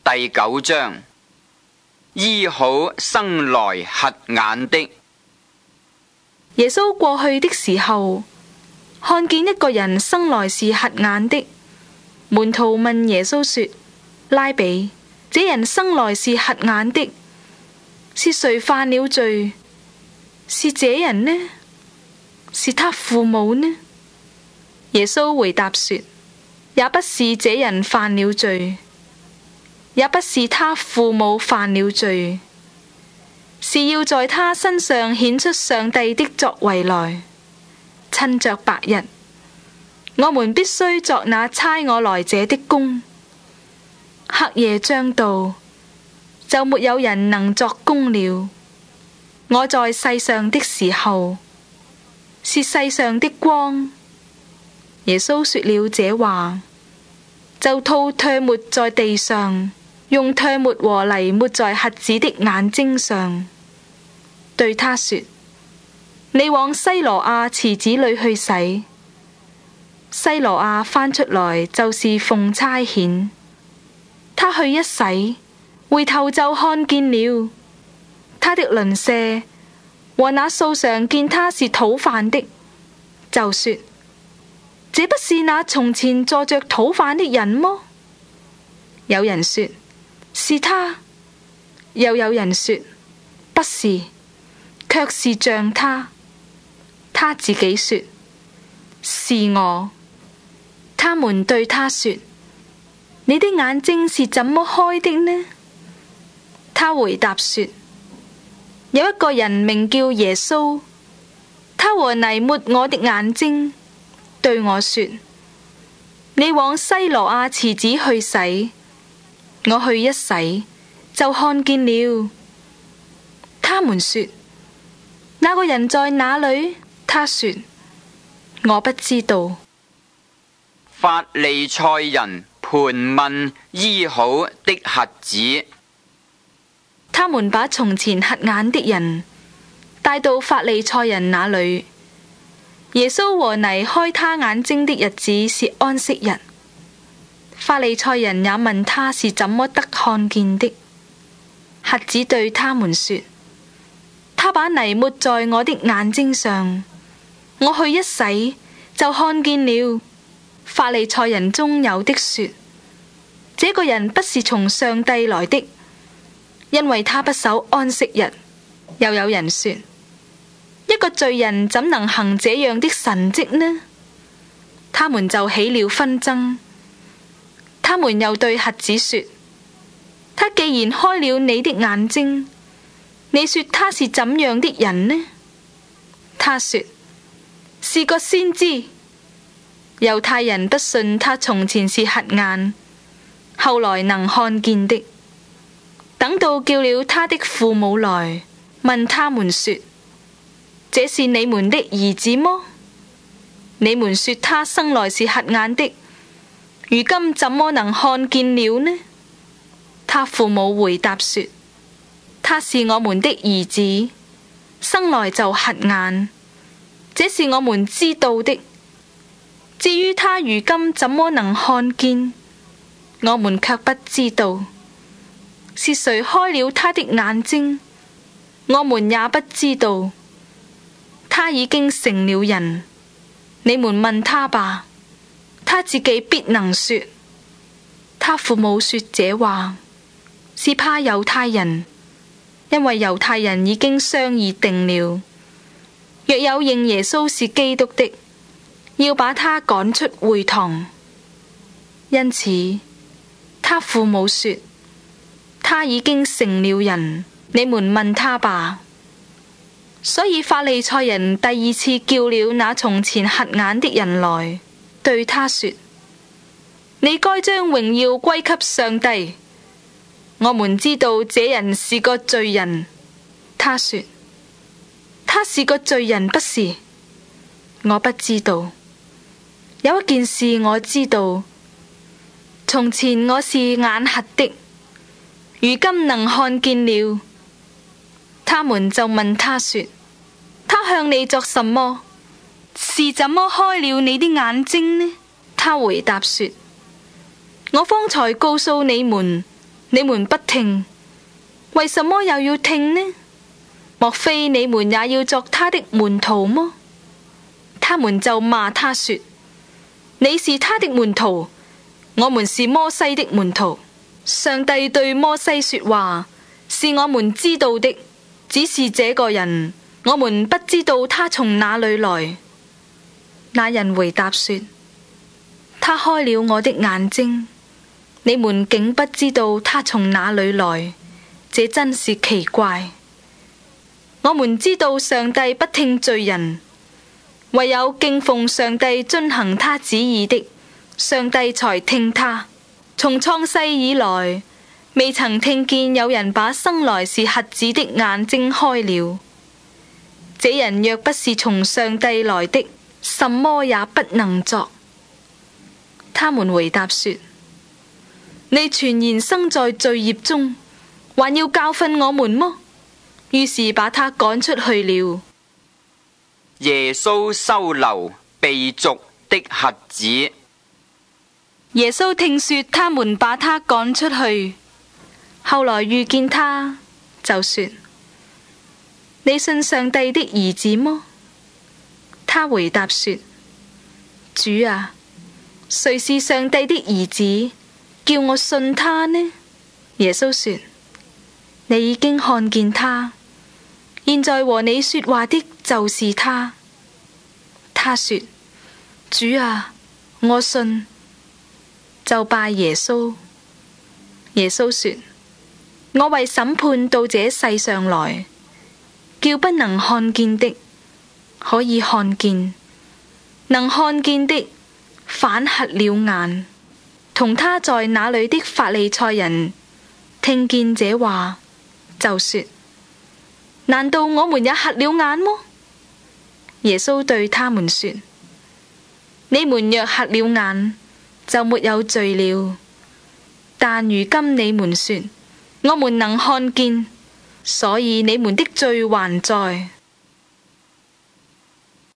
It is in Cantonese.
第9章，醫好生來瞎眼的。 耶穌過去的時候，看見一個人生來是瞎眼的，門徒問耶穌說：拉比，這人生來是瞎眼的，是誰犯了罪？是這人呢？是他父母呢？耶穌回答說：也不是這人犯了罪，也不是他父母犯了罪，是要在他身上顯出上帝的作為來。趁着白日，我們必須作那差我來者的工；黑夜將到，就沒有人能作工了。我在世上的時候，是世上的光。耶穌說了這話，就吐唾沫在地上，用唾沫和泥抹在瞎子的眼睛上，對他說：你往西羅亞池子裏去洗。西羅亞翻出來就是奉差遣。他去一洗，回頭就看見了。他的鄰舍和那素常見他是討飯的，就說：這不是那從前坐着討飯的人麼？有人說是他，又有人說不是，卻是像他。他自己說是我。他們對他說：你的眼睛是怎麼開的呢？他回答說：有一個人名叫耶穌，他和泥抹我的眼睛，對我說：你往西羅亞池子去洗。我去一洗，就看見了。他們說：那個人在哪裏？他說：我不知道。 法利賽人盤問醫好的瞎子。 他們把從前瞎眼的人帶到法利賽人那裏。耶穌和泥開他眼睛的日子是安息日。法利賽人也問他是怎麼得看見的。瞎子對他們說：他把泥抹在我的眼睛上，我去一洗，就看見了。法利賽人中有的說：這個人不是從上帝來的，因為他不守安息日。又有人說：一個罪人怎能行這樣的神蹟呢？他們就起了紛爭。他們又對瞎子說：他既然開了你的眼睛，你說他是怎樣的人呢？他說：是個先知。猶太人不信他從前是瞎眼，後來能看見的。等到叫了他的父母來，問他們說：這是你們的兒子麼？你們說他生來是瞎眼的，如今怎麼能看見了呢？他父母回答說：他是我們的兒子，生來就瞎眼，這是我們知道的。至於他如今怎麼能看見，我們卻不知道。是誰開了他的眼睛，我們也不知道。他已經成了人，你們問他吧，他自己必能說。他父母說這話，是怕猶太人，因為猶太人已經商議定了，若有認耶穌是基督的，要把他趕出會堂。因此，他父母說：他已經成了人，你們問他吧。所以法利賽人第二次叫了那從前瞎眼的人來，對他說：你該將榮耀歸給上帝。我們知道這人是個罪人。他說：他是個罪人不是？我不知道。有一件事我知道，從前我是眼瞎的，如今能看見了。他們就問他說：他向你作什麼？是怎麼開了你的眼睛呢？他回答說：我方才告訴你們， 你們不聽，為什麼又要聽呢？莫非你們也要作他的門徒麼？他們就罵他說：你是他的門徒，我們是摩西的門徒。上帝對摩西說話，是我們知道的，只是這個人，我們不知道他從哪裏來。那人回答說：他開了我的眼睛，你們竟不知道他從哪裏來，這真是奇怪。我們知道上帝不聽罪人，唯有敬奉上帝、遵行他旨意的，上帝才聽他。從創世以來，未曾聽見有人把生來是瞎子的眼睛開了。這人若不是從上帝來的，什麼也不能作。他們回答說：你全然生在罪孽中，還要教訓我們麼？於是把他趕出去了。 耶穌收留被逐的瞎子。 耶穌聽說他們把他趕出去，後來遇見他，就說：你信上帝的兒子麼？他回答說：主啊，誰是上帝的兒子，叫我信他呢？耶穌說：你已經看見他，現在和你說話的就是他。他說：主啊，我信。就拜耶穌。耶穌說：我為審判到這世上來，叫不能看見的可以看見，能看見的反瞎了眼。同他在那裏的法利賽人聽見這話，就說：難道我們也瞎了眼麼？耶穌對他們說：你們若瞎了眼，就沒有罪了。但如今你們說，我們能看見，所以你們的罪還在。